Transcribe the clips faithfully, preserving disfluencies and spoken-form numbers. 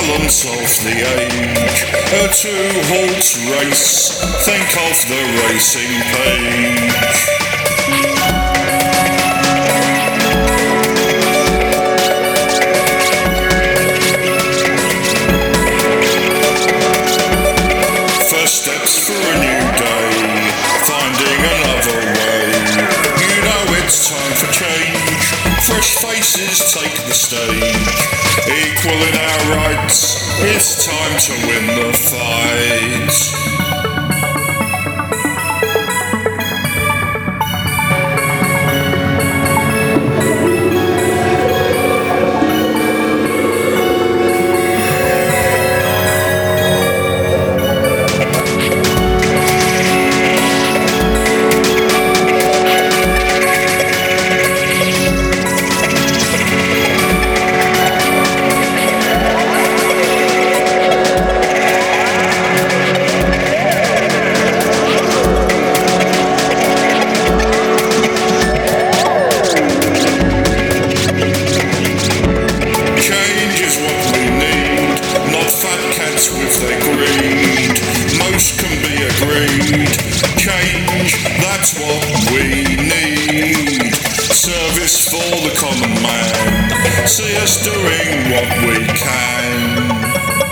balance of the age. A two-horse race, think of the racing page. First steps for a new day, finding another way. You know it's time for change, fresh faces take the stage. Equal in our rights, it's time to win the fight. With their greed, most can be agreed. Change, that's what we need. Service for the common man, see us doing what we can.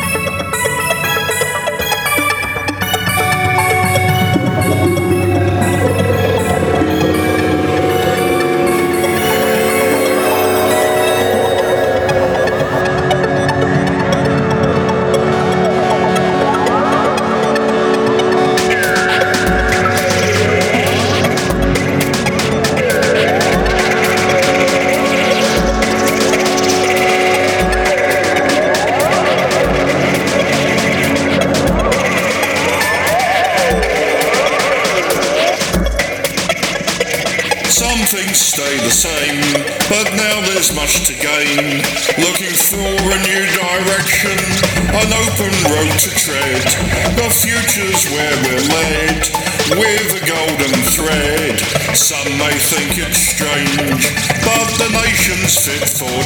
Some things stay the same, but now there's much to gain. Looking for a new direction, an open road to tread. The future's where we're led, with a golden thread. Some may think it's strange, but the nation's fit for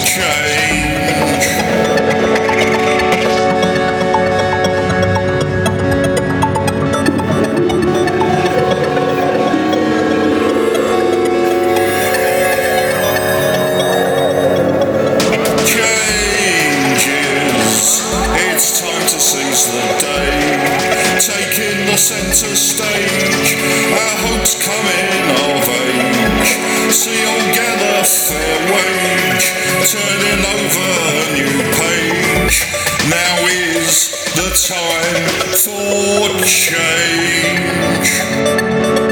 change. Taking the centre stage, our hopes coming of age. See all gather fair wage, turning over a new page. Now is the time for change.